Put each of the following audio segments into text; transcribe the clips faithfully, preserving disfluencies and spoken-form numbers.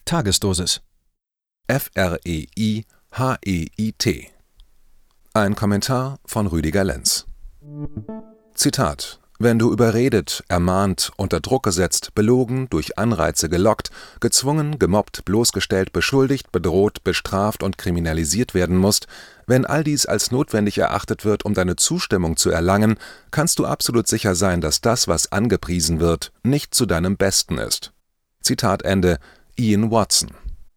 Tagesdosis. F R E I H E I T. Ein Kommentar von Rüdiger Lenz. Zitat: Wenn du überredet, ermahnt, unter Druck gesetzt, belogen, durch Anreize gelockt, gezwungen, gemobbt, bloßgestellt, beschuldigt, bedroht, bestraft und kriminalisiert werden musst, wenn all dies als notwendig erachtet wird, um deine Zustimmung zu erlangen, kannst du absolut sicher sein, dass das, was angepriesen wird, nicht zu deinem Besten ist. Zitat Ende. Ian Watson.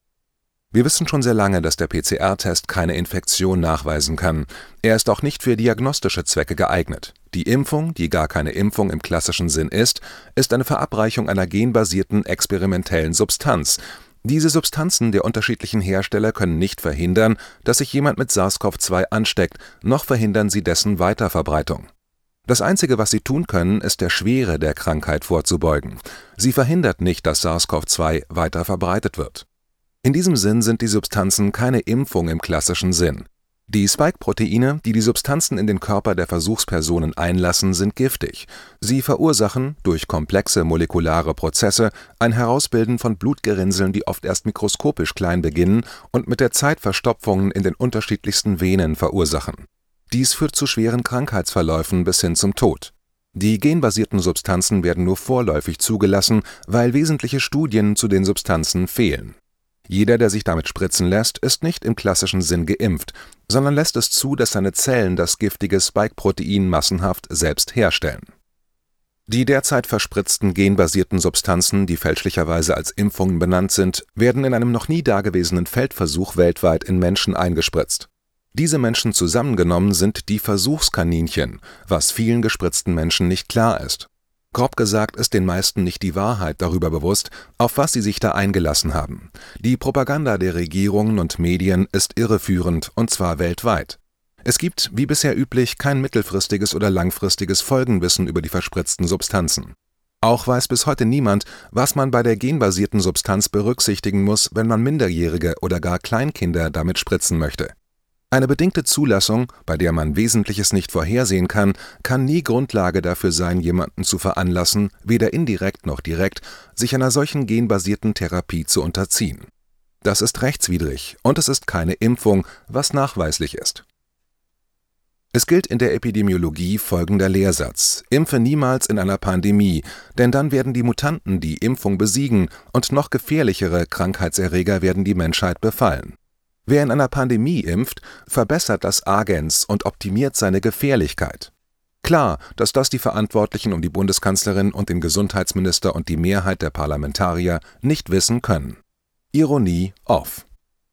Wir wissen schon sehr lange, dass der P C R-Test keine Infektion nachweisen kann. Er ist auch nicht für diagnostische Zwecke geeignet. Die Impfung, die gar keine Impfung im klassischen Sinn ist, ist eine Verabreichung einer genbasierten experimentellen Substanz. Diese Substanzen der unterschiedlichen Hersteller können nicht verhindern, dass sich jemand mit SARS-C o V zwei ansteckt, noch verhindern sie dessen Weiterverbreitung. Das Einzige, was sie tun können, ist der Schwere der Krankheit vorzubeugen. Sie verhindert nicht, dass SARS-C o V zwei weiter verbreitet wird. In diesem Sinn sind die Substanzen keine Impfung im klassischen Sinn. Die Spike-Proteine, die die Substanzen in den Körper der Versuchspersonen einlassen, sind giftig. Sie verursachen, durch komplexe molekulare Prozesse, ein Herausbilden von Blutgerinnseln, die oft erst mikroskopisch klein beginnen und mit der Zeit Verstopfungen in den unterschiedlichsten Venen verursachen. Dies führt zu schweren Krankheitsverläufen bis hin zum Tod. Die genbasierten Substanzen werden nur vorläufig zugelassen, weil wesentliche Studien zu den Substanzen fehlen. Jeder, der sich damit spritzen lässt, ist nicht im klassischen Sinn geimpft, sondern lässt es zu, dass seine Zellen das giftige Spike-Protein massenhaft selbst herstellen. Die derzeit verspritzten genbasierten Substanzen, die fälschlicherweise als Impfungen benannt sind, werden in einem noch nie dagewesenen Feldversuch weltweit in Menschen eingespritzt. Diese Menschen zusammengenommen sind die Versuchskaninchen, was vielen gespritzten Menschen nicht klar ist. Grob gesagt ist den meisten nicht die Wahrheit darüber bewusst, auf was sie sich da eingelassen haben. Die Propaganda der Regierungen und Medien ist irreführend, und zwar weltweit. Es gibt, wie bisher üblich, kein mittelfristiges oder langfristiges Folgenwissen über die verspritzten Substanzen. Auch weiß bis heute niemand, was man bei der genbasierten Substanz berücksichtigen muss, wenn man Minderjährige oder gar Kleinkinder damit spritzen möchte. Eine bedingte Zulassung, bei der man Wesentliches nicht vorhersehen kann, kann nie Grundlage dafür sein, jemanden zu veranlassen, weder indirekt noch direkt, sich einer solchen genbasierten Therapie zu unterziehen. Das ist rechtswidrig und es ist keine Impfung, was nachweislich ist. Es gilt in der Epidemiologie folgender Lehrsatz: Impfe niemals in einer Pandemie, denn dann werden die Mutanten die Impfung besiegen und noch gefährlichere Krankheitserreger werden die Menschheit befallen. Wer in einer Pandemie impft, verbessert das Agens und optimiert seine Gefährlichkeit. Klar, dass das die Verantwortlichen um die Bundeskanzlerin und den Gesundheitsminister und die Mehrheit der Parlamentarier nicht wissen können. Ironie off.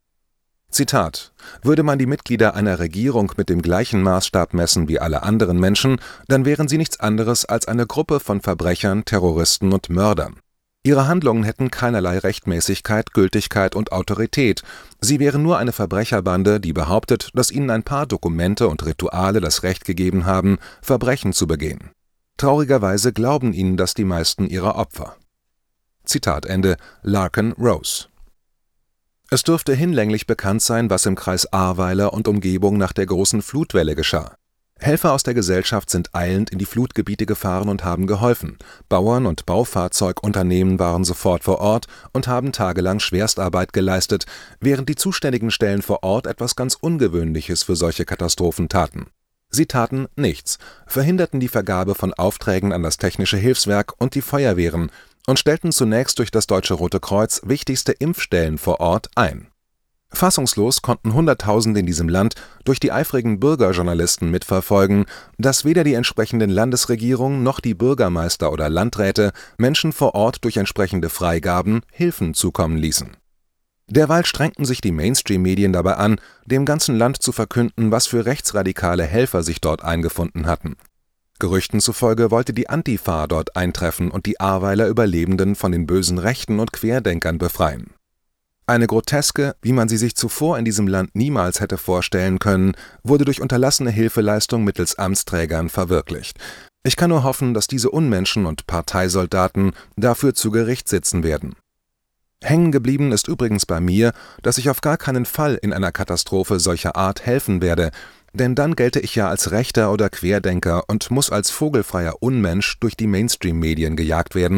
Zitat: Würde man die Mitglieder einer Regierung mit dem gleichen Maßstab messen wie alle anderen Menschen, dann wären sie nichts anderes als eine Gruppe von Verbrechern, Terroristen und Mördern. Ihre Handlungen hätten keinerlei Rechtmäßigkeit, Gültigkeit und Autorität. Sie wären nur eine Verbrecherbande, die behauptet, dass ihnen ein paar Dokumente und Rituale das Recht gegeben haben, Verbrechen zu begehen. Traurigerweise glauben ihnen das die meisten ihrer Opfer. Zitat Ende. Larken Rose. Es dürfte hinlänglich bekannt sein, was im Kreis Ahrweiler und Umgebung nach der großen Flutwelle geschah. Helfer aus der Gesellschaft sind eilend in die Flutgebiete gefahren und haben geholfen. Bauern und Baufahrzeugunternehmen waren sofort vor Ort und haben tagelang Schwerstarbeit geleistet, während die zuständigen Stellen vor Ort etwas ganz Ungewöhnliches für solche Katastrophen taten. Sie taten nichts, verhinderten die Vergabe von Aufträgen an das Technische Hilfswerk und die Feuerwehren und stellten zunächst durch das Deutsche Rote Kreuz wichtigste Impfstellen vor Ort ein. Fassungslos konnten Hunderttausende in diesem Land durch die eifrigen Bürgerjournalisten mitverfolgen, dass weder die entsprechenden Landesregierungen noch die Bürgermeister oder Landräte Menschen vor Ort durch entsprechende Freigaben Hilfen zukommen ließen. Derweil strengten sich die Mainstream-Medien dabei an, dem ganzen Land zu verkünden, was für rechtsradikale Helfer sich dort eingefunden hatten. Gerüchten zufolge wollte die Antifa dort eintreffen und die Ahrweiler Überlebenden von den bösen Rechten und Querdenkern befreien. Eine Groteske, wie man sie sich zuvor in diesem Land niemals hätte vorstellen können, wurde durch unterlassene Hilfeleistung mittels Amtsträgern verwirklicht. Ich kann nur hoffen, dass diese Unmenschen und Parteisoldaten dafür zu Gericht sitzen werden. Hängen geblieben ist übrigens bei mir, dass ich auf gar keinen Fall in einer Katastrophe solcher Art helfen werde, denn dann gelte ich ja als Rechter oder Querdenker und muss als vogelfreier Unmensch durch die Mainstream-Medien gejagt werden,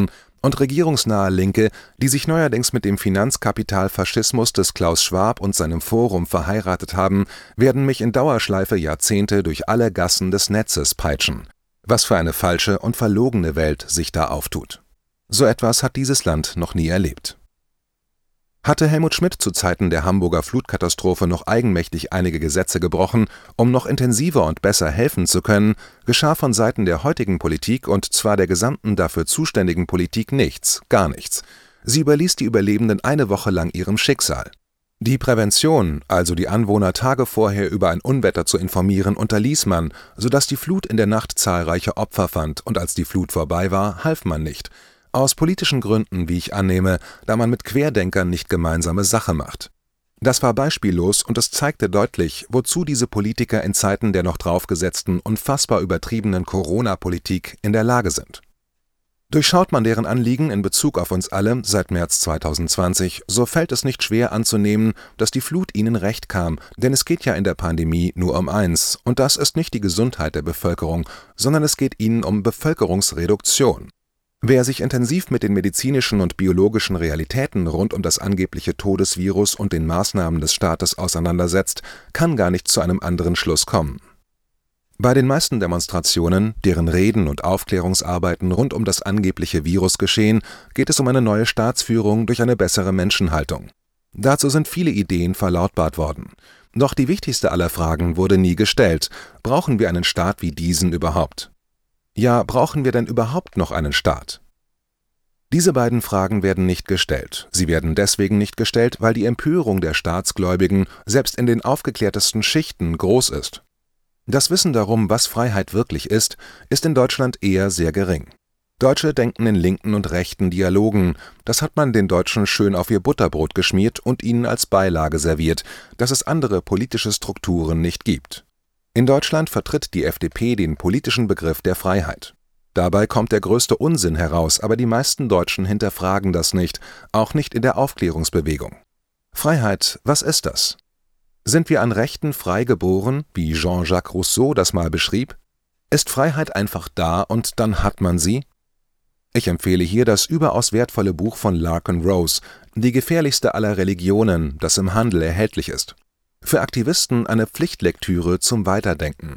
Und regierungsnahe Linke, die sich neuerdings mit dem Finanzkapitalfaschismus des Klaus Schwab und seinem Forum verheiratet haben, werden mich in Dauerschleife Jahrzehnte durch alle Gassen des Netzes peitschen. Was für eine falsche und verlogene Welt sich da auftut. So etwas hat dieses Land noch nie erlebt. Hatte Helmut Schmidt zu Zeiten der Hamburger Flutkatastrophe noch eigenmächtig einige Gesetze gebrochen, um noch intensiver und besser helfen zu können, geschah von Seiten der heutigen Politik und zwar der gesamten dafür zuständigen Politik nichts, gar nichts. Sie überließ die Überlebenden eine Woche lang ihrem Schicksal. Die Prävention, also die Anwohner Tage vorher über ein Unwetter zu informieren, unterließ man, sodass die Flut in der Nacht zahlreiche Opfer fand, und als die Flut vorbei war, half man nicht. Aus politischen Gründen, wie ich annehme, da man mit Querdenkern nicht gemeinsame Sache macht. Das war beispiellos und es zeigte deutlich, wozu diese Politiker in Zeiten der noch draufgesetzten, unfassbar übertriebenen Corona-Politik in der Lage sind. Durchschaut man deren Anliegen in Bezug auf uns alle seit März zweitausendzwanzig, so fällt es nicht schwer anzunehmen, dass die Flut ihnen recht kam, denn es geht ja in der Pandemie nur um eins, und das ist nicht die Gesundheit der Bevölkerung, sondern es geht ihnen um Bevölkerungsreduktion. Wer sich intensiv mit den medizinischen und biologischen Realitäten rund um das angebliche Todesvirus und den Maßnahmen des Staates auseinandersetzt, kann gar nicht zu einem anderen Schluss kommen. Bei den meisten Demonstrationen, deren Reden und Aufklärungsarbeiten rund um das angebliche Virus geschehen, geht es um eine neue Staatsführung durch eine bessere Menschenhaltung. Dazu sind viele Ideen verlautbart worden. Doch die wichtigste aller Fragen wurde nie gestellt: Brauchen wir einen Staat wie diesen überhaupt? Ja, brauchen wir denn überhaupt noch einen Staat? Diese beiden Fragen werden nicht gestellt. Sie werden deswegen nicht gestellt, weil die Empörung der Staatsgläubigen selbst in den aufgeklärtesten Schichten groß ist. Das Wissen darum, was Freiheit wirklich ist, ist in Deutschland eher sehr gering. Deutsche denken in linken und rechten Dialogen. Das hat man den Deutschen schön auf ihr Butterbrot geschmiert und ihnen als Beilage serviert, dass es andere politische Strukturen nicht gibt. In Deutschland vertritt die F D P den politischen Begriff der Freiheit. Dabei kommt der größte Unsinn heraus, aber die meisten Deutschen hinterfragen das nicht, auch nicht in der Aufklärungsbewegung. Freiheit, was ist das? Sind wir an Rechten frei geboren, wie Jean-Jacques Rousseau das mal beschrieb? Ist Freiheit einfach da und dann hat man sie? Ich empfehle hier das überaus wertvolle Buch von Larken Rose, Die gefährlichste aller Religionen, das im Handel erhältlich ist. Für Aktivisten eine Pflichtlektüre zum Weiterdenken.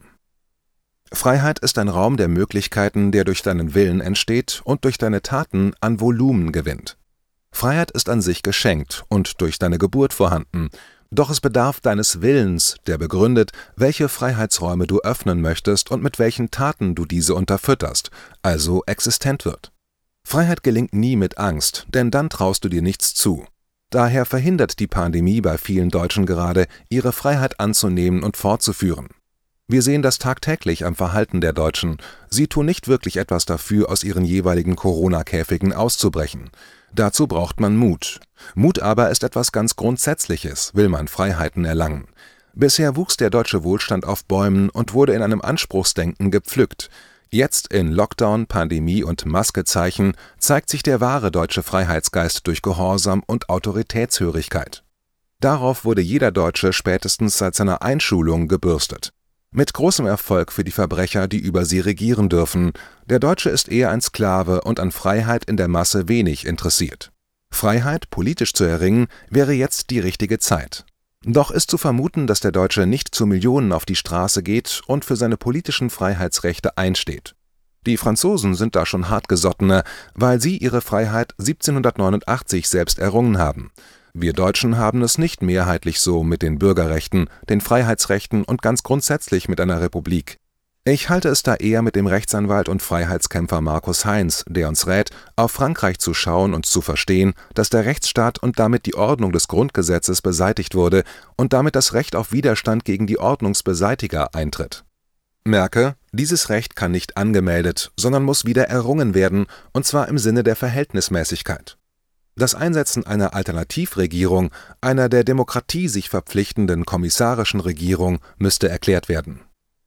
Freiheit ist ein Raum der Möglichkeiten, der durch deinen Willen entsteht und durch deine Taten an Volumen gewinnt. Freiheit ist an sich geschenkt und durch deine Geburt vorhanden, doch es bedarf deines Willens, der begründet, welche Freiheitsräume du öffnen möchtest und mit welchen Taten du diese unterfütterst, also existent wird. Freiheit gelingt nie mit Angst, denn dann traust du dir nichts zu. Daher verhindert die Pandemie bei vielen Deutschen gerade, ihre Freiheit anzunehmen und fortzuführen. Wir sehen das tagtäglich am Verhalten der Deutschen. Sie tun nicht wirklich etwas dafür, aus ihren jeweiligen Corona-Käfigen auszubrechen. Dazu braucht man Mut. Mut aber ist etwas ganz Grundsätzliches, will man Freiheiten erlangen. Bisher wuchs der deutsche Wohlstand auf Bäumen und wurde in einem Anspruchsdenken gepflückt. Jetzt in Lockdown, Pandemie und Maskezeichen zeigt sich der wahre deutsche Freiheitsgeist durch Gehorsam und Autoritätshörigkeit. Darauf wurde jeder Deutsche spätestens seit seiner Einschulung gebürstet. Mit großem Erfolg für die Verbrecher, die über sie regieren dürfen. Der Deutsche ist eher ein Sklave und an Freiheit in der Masse wenig interessiert. Freiheit politisch zu erringen, wäre jetzt die richtige Zeit. Doch ist zu vermuten, dass der Deutsche nicht zu Millionen auf die Straße geht und für seine politischen Freiheitsrechte einsteht. Die Franzosen sind da schon hartgesottener, weil sie ihre Freiheit siebzehnhundertneunundachtzig selbst errungen haben. Wir Deutschen haben es nicht mehrheitlich so mit den Bürgerrechten, den Freiheitsrechten und ganz grundsätzlich mit einer Republik. Ich halte es da eher mit dem Rechtsanwalt und Freiheitskämpfer Markus Heinz, der uns rät, auf Frankreich zu schauen und zu verstehen, dass der Rechtsstaat und damit die Ordnung des Grundgesetzes beseitigt wurde und damit das Recht auf Widerstand gegen die Ordnungsbeseitiger eintritt. Merke, dieses Recht kann nicht angemeldet, sondern muss wieder errungen werden, und zwar im Sinne der Verhältnismäßigkeit. Das Einsetzen einer Alternativregierung, einer der Demokratie sich verpflichtenden kommissarischen Regierung, müsste erklärt werden.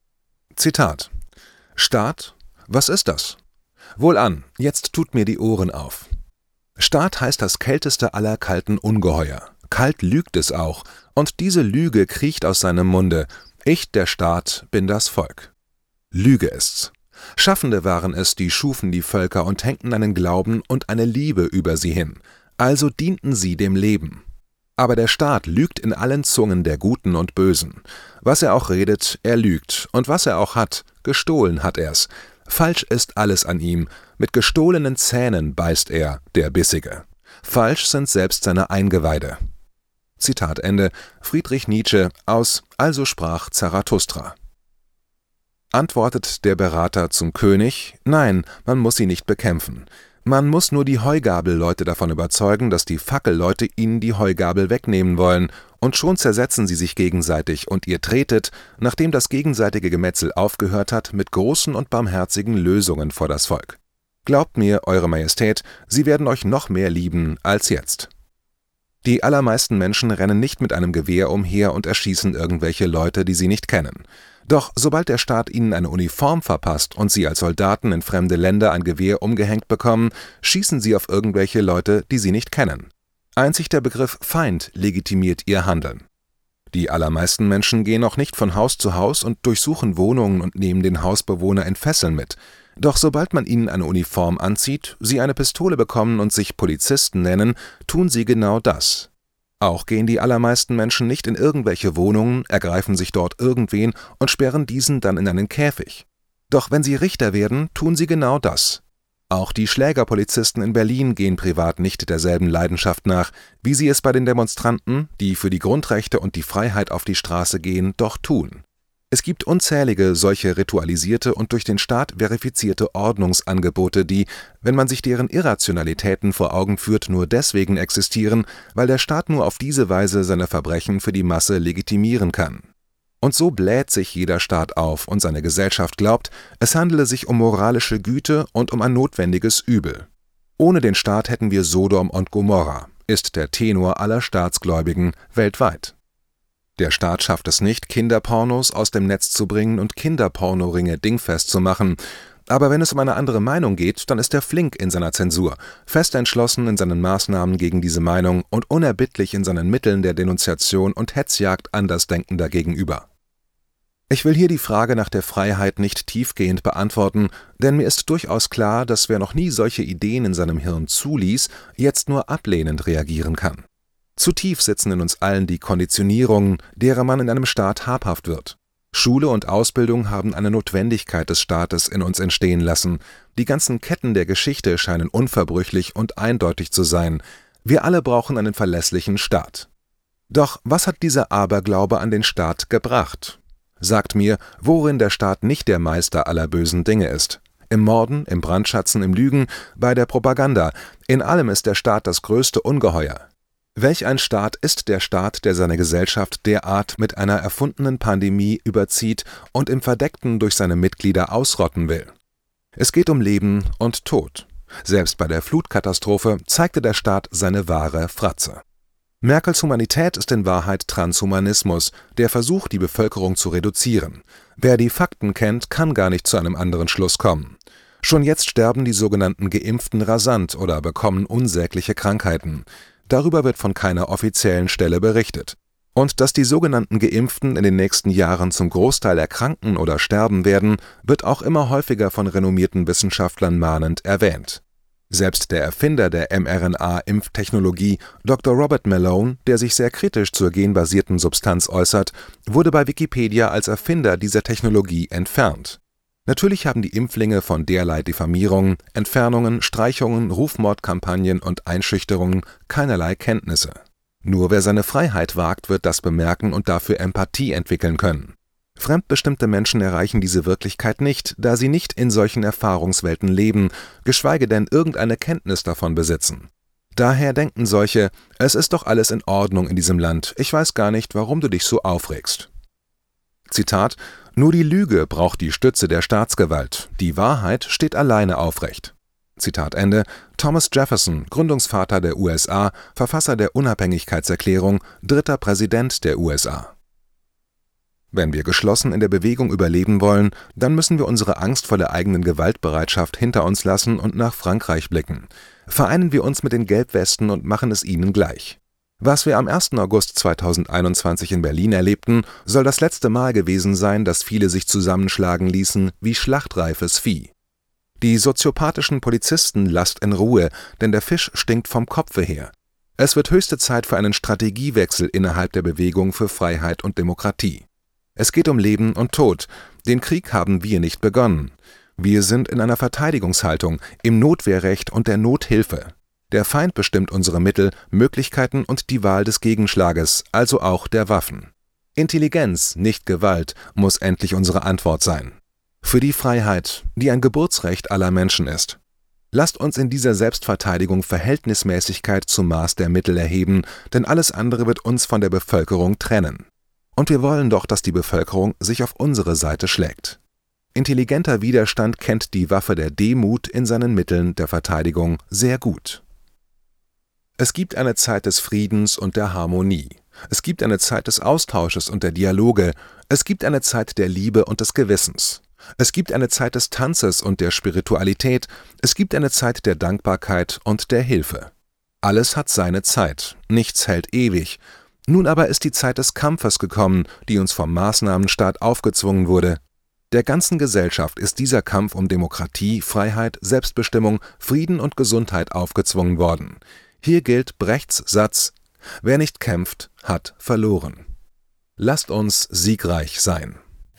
Zitat: Staat, was ist das? Wohlan, jetzt tut mir die Ohren auf. Staat heißt das kälteste aller kalten Ungeheuer. Kalt lügt es auch, und diese Lüge kriecht aus seinem Munde: Ich, der Staat, bin das Volk. Lüge ist's. Schaffende waren es, die schufen die Völker und hängten einen Glauben und eine Liebe über sie hin. Also dienten sie dem Leben. Aber der Staat lügt in allen Zungen der Guten und Bösen. Was er auch redet, er lügt. Und was er auch hat, gestohlen hat er's. Falsch ist alles an ihm. Mit gestohlenen Zähnen beißt er, der Bissige. Falsch sind selbst seine Eingeweide. Zitat Ende, Friedrich Nietzsche aus Also sprach Zarathustra. Antwortet der Berater zum König: Nein, man muss sie nicht bekämpfen. Man muss nur die Heugabelleute davon überzeugen, dass die Fackelleute ihnen die Heugabel wegnehmen wollen, und schon zersetzen sie sich gegenseitig, und ihr tretet, nachdem das gegenseitige Gemetzel aufgehört hat, mit großen und barmherzigen Lösungen vor das Volk. Glaubt mir, Eure Majestät, sie werden euch noch mehr lieben als jetzt. Die allermeisten Menschen rennen nicht mit einem Gewehr umher und erschießen irgendwelche Leute, die sie nicht kennen. Doch sobald der Staat ihnen eine Uniform verpasst und sie als Soldaten in fremde Länder ein Gewehr umgehängt bekommen, schießen sie auf irgendwelche Leute, die sie nicht kennen. Einzig der Begriff Feind legitimiert ihr Handeln. Die allermeisten Menschen gehen auch nicht von Haus zu Haus und durchsuchen Wohnungen und nehmen den Hausbewohner in Fesseln mit. Doch sobald man ihnen eine Uniform anzieht, sie eine Pistole bekommen und sich Polizisten nennen, tun sie genau das. Auch gehen die allermeisten Menschen nicht in irgendwelche Wohnungen, ergreifen sich dort irgendwen und sperren diesen dann in einen Käfig. Doch wenn sie Richter werden, tun sie genau das. Auch die Schlägerpolizisten in Berlin gehen privat nicht derselben Leidenschaft nach, wie sie es bei den Demonstranten, die für die Grundrechte und die Freiheit auf die Straße gehen, doch tun. Es gibt unzählige solche ritualisierte und durch den Staat verifizierte Ordnungsangebote, die, wenn man sich deren Irrationalitäten vor Augen führt, nur deswegen existieren, weil der Staat nur auf diese Weise seine Verbrechen für die Masse legitimieren kann. Und so bläht sich jeder Staat auf und seine Gesellschaft glaubt, es handele sich um moralische Güte und um ein notwendiges Übel. Ohne den Staat hätten wir Sodom und Gomorra, ist der Tenor aller Staatsgläubigen weltweit. Der Staat schafft es nicht, Kinderpornos aus dem Netz zu bringen und Kinderpornoringe dingfest zu machen. Aber wenn es um eine andere Meinung geht, dann ist er flink in seiner Zensur, fest entschlossen in seinen Maßnahmen gegen diese Meinung und unerbittlich in seinen Mitteln der Denunziation und Hetzjagd Andersdenkender gegenüber. Ich will hier die Frage nach der Freiheit nicht tiefgehend beantworten, denn mir ist durchaus klar, dass wer noch nie solche Ideen in seinem Hirn zuließ, jetzt nur ablehnend reagieren kann. Zu tief sitzen in uns allen die Konditionierungen, derer man in einem Staat habhaft wird. Schule und Ausbildung haben eine Notwendigkeit des Staates in uns entstehen lassen. Die ganzen Ketten der Geschichte scheinen unverbrüchlich und eindeutig zu sein. Wir alle brauchen einen verlässlichen Staat. Doch was hat dieser Aberglaube an den Staat gebracht? Sagt mir, worin der Staat nicht der Meister aller bösen Dinge ist. Im Morden, im Brandschatzen, im Lügen, bei der Propaganda. In allem ist der Staat das größte Ungeheuer. Welch ein Staat ist der Staat, der seine Gesellschaft derart mit einer erfundenen Pandemie überzieht und im Verdeckten durch seine Mitglieder ausrotten will? Es geht um Leben und Tod. Selbst bei der Flutkatastrophe zeigte der Staat seine wahre Fratze. Merkels Humanität ist in Wahrheit Transhumanismus, der Versuch, die Bevölkerung zu reduzieren. Wer die Fakten kennt, kann gar nicht zu einem anderen Schluss kommen. Schon jetzt sterben die sogenannten Geimpften rasant oder bekommen unsägliche Krankheiten. Darüber wird von keiner offiziellen Stelle berichtet. Und dass die sogenannten Geimpften in den nächsten Jahren zum Großteil erkranken oder sterben werden, wird auch immer häufiger von renommierten Wissenschaftlern mahnend erwähnt. Selbst der Erfinder der mRNA-Impftechnologie, Doktor Robert Malone, der sich sehr kritisch zur genbasierten Substanz äußert, wurde bei Wikipedia als Erfinder dieser Technologie entfernt. Natürlich haben die Impflinge von derlei Diffamierungen, Entfernungen, Streichungen, Rufmordkampagnen und Einschüchterungen keinerlei Kenntnisse. Nur wer seine Freiheit wagt, wird das bemerken und dafür Empathie entwickeln können. Fremdbestimmte Menschen erreichen diese Wirklichkeit nicht, da sie nicht in solchen Erfahrungswelten leben, geschweige denn irgendeine Kenntnis davon besitzen. Daher denken solche, es ist doch alles in Ordnung in diesem Land, ich weiß gar nicht, warum du dich so aufregst. Zitat: Nur die Lüge braucht die Stütze der Staatsgewalt, die Wahrheit steht alleine aufrecht. Zitat Ende. Thomas Jefferson, Gründungsvater der U S A, Verfasser der Unabhängigkeitserklärung, dritter Präsident der U S A. Wenn wir geschlossen in der Bewegung überleben wollen, dann müssen wir unsere Angst vor der eigenen Gewaltbereitschaft hinter uns lassen und nach Frankreich blicken. Vereinen wir uns mit den Gelbwesten und machen es ihnen gleich. Was wir am ersten August zweitausendeinundzwanzig in Berlin erlebten, soll das letzte Mal gewesen sein, dass viele sich zusammenschlagen ließen wie schlachtreifes Vieh. Die soziopathischen Polizisten lasst in Ruhe, denn der Fisch stinkt vom Kopfe her. Es wird höchste Zeit für einen Strategiewechsel innerhalb der Bewegung für Freiheit und Demokratie. Es geht um Leben und Tod. Den Krieg haben wir nicht begonnen. Wir sind in einer Verteidigungshaltung, im Notwehrrecht und der Nothilfe. Der Feind bestimmt unsere Mittel, Möglichkeiten und die Wahl des Gegenschlages, also auch der Waffen. Intelligenz, nicht Gewalt, muss endlich unsere Antwort sein. Für die Freiheit, die ein Geburtsrecht aller Menschen ist. Lasst uns in dieser Selbstverteidigung Verhältnismäßigkeit zum Maß der Mittel erheben, denn alles andere wird uns von der Bevölkerung trennen. Und wir wollen doch, dass die Bevölkerung sich auf unsere Seite schlägt. Intelligenter Widerstand kennt die Waffe der Demut in seinen Mitteln der Verteidigung sehr gut. Es gibt eine Zeit des Friedens und der Harmonie. Es gibt eine Zeit des Austausches und der Dialoge. Es gibt eine Zeit der Liebe und des Gewissens. Es gibt eine Zeit des Tanzes und der Spiritualität. Es gibt eine Zeit der Dankbarkeit und der Hilfe. Alles hat seine Zeit. Nichts hält ewig. Nun aber ist die Zeit des Kampfes gekommen, die uns vom Maßnahmenstaat aufgezwungen wurde. Der ganzen Gesellschaft ist dieser Kampf um Demokratie, Freiheit, Selbstbestimmung, Frieden und Gesundheit aufgezwungen worden. Hier gilt Brechts Satz: Wer nicht kämpft, hat verloren. Lasst uns siegreich sein.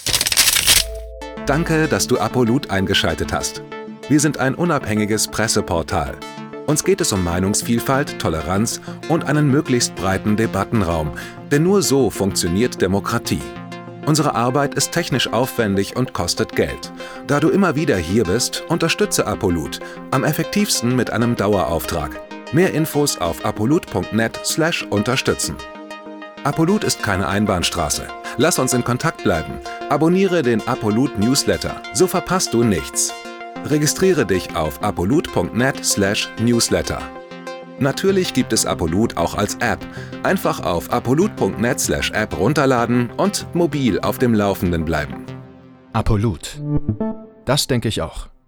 Danke, dass du Apolut eingeschaltet hast. Wir sind ein unabhängiges Presseportal. Uns geht es um Meinungsvielfalt, Toleranz und einen möglichst breiten Debattenraum, denn nur so funktioniert Demokratie. Unsere Arbeit ist technisch aufwendig und kostet Geld. Da du immer wieder hier bist, unterstütze Apolut, am effektivsten mit einem Dauerauftrag. Mehr Infos auf apolut punkt net slash unterstützen. Apolut ist keine Einbahnstraße. Lass uns in Kontakt bleiben. Abonniere den Apolut Newsletter, so verpasst du nichts. Registriere dich auf apolut punkt net slash newsletter. Natürlich gibt es Apolut auch als App. Einfach auf apolut punkt net slash app runterladen und mobil auf dem Laufenden bleiben. Apolut. Das denke ich auch.